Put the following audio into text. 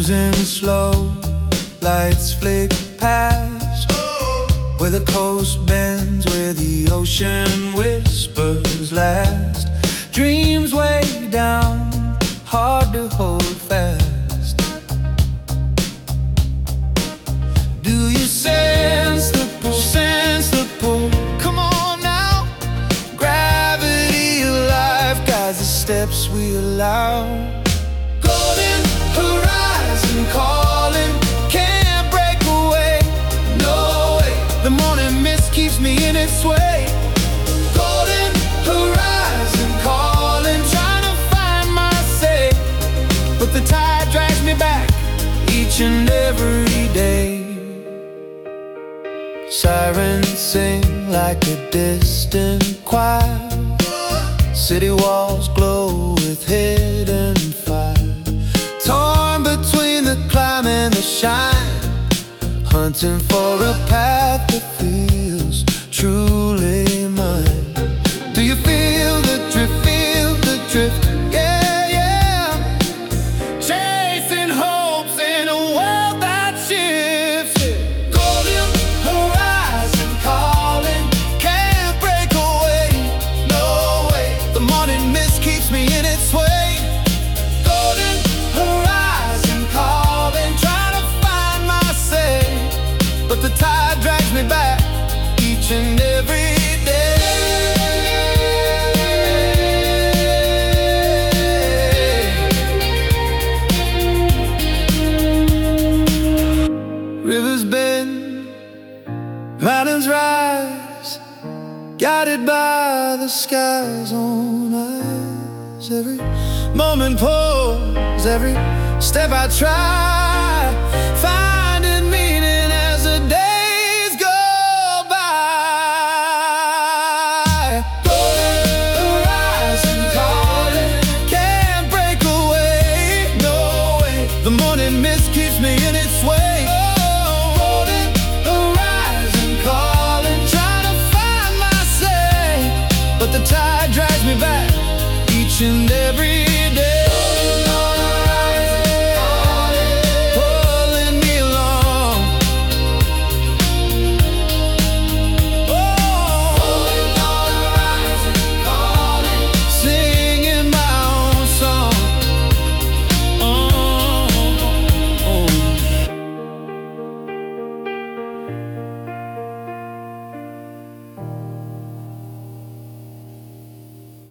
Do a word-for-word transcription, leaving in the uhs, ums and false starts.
Cruising slow, lights flick past, where the coast bends, where the ocean whispers last. Dreams way down, hard to hold fast. Do you sense the pull, sense the pull? Come on now. Gravity of life guides the steps we allow. Golden horizon calling, can't break away, no way. The morning mist keeps me in its way. Golden horizon calling, trying to find my say, but the tide drags me back each and every day. Sirens sing like a distant choir. City walls glow with hidden fire. Torn between the climb and the shine, hunting for a path that feels truly mine. Do you feel the drift, feel the drift? Yeah, yeah. Chasing hopes in a world that shifts. Golden horizon calling, can't break away, no way. The morning mist keeps me in its way. Golden horizon calling, trying to find my say, but the tide drags me back each and every day. Rivers bend, mountains rise, guided by the sky's own eyes. Every moment pulls, every step I try.